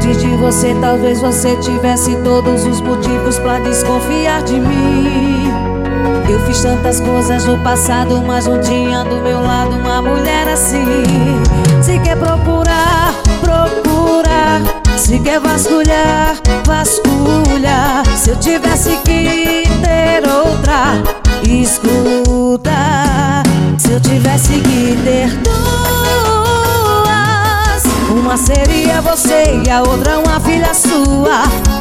Antes de você, talvez você tivesse todos os motivos pra desconfiar de mim. Eu fiz tantas coisas no passado, mas não tinha do meu lado uma mulher assim. Se quer procurar, procura. Se quer vasculhar, vasculha. Se eu tivesse que ter outra, escuta. Se eu tivesse que ter duas, uma seria você e a outra uma filha sua.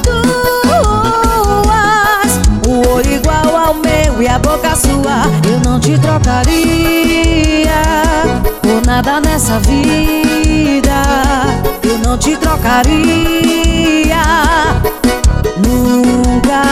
Duas, o olho igual ao meu e a boca sua. Eu não te trocaria por nada nessa vida. Eu não te trocaria nunca.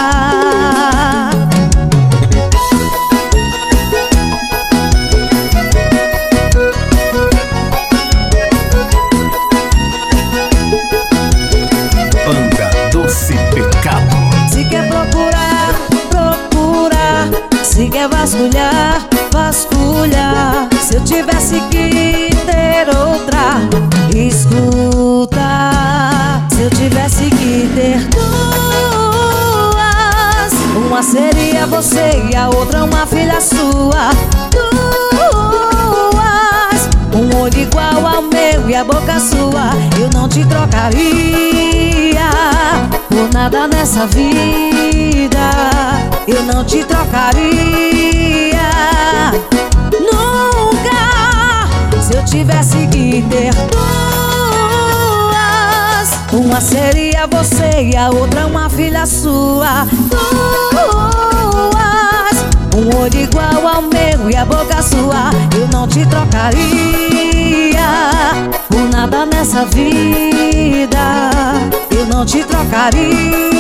Banda Doce Pecado. Se quer procurar, procura. Se quer vasculhar, vasculha. Se eu tivesse que ter outra, escuta. Se eu tivesse que ter duas, uma seria você e a outra uma filha sua. Duas, um olho igual ao meu e a boca sua. Eu não te trocaria por nada nessa vida. Eu não te trocaria nunca. Se eu tivesse que ter duas, uma seria você e a outra uma filha sua. Duas, um olho igual ao meu e a boca sua. Eu não te trocaria por nada nessa vida. Eu não te trocaria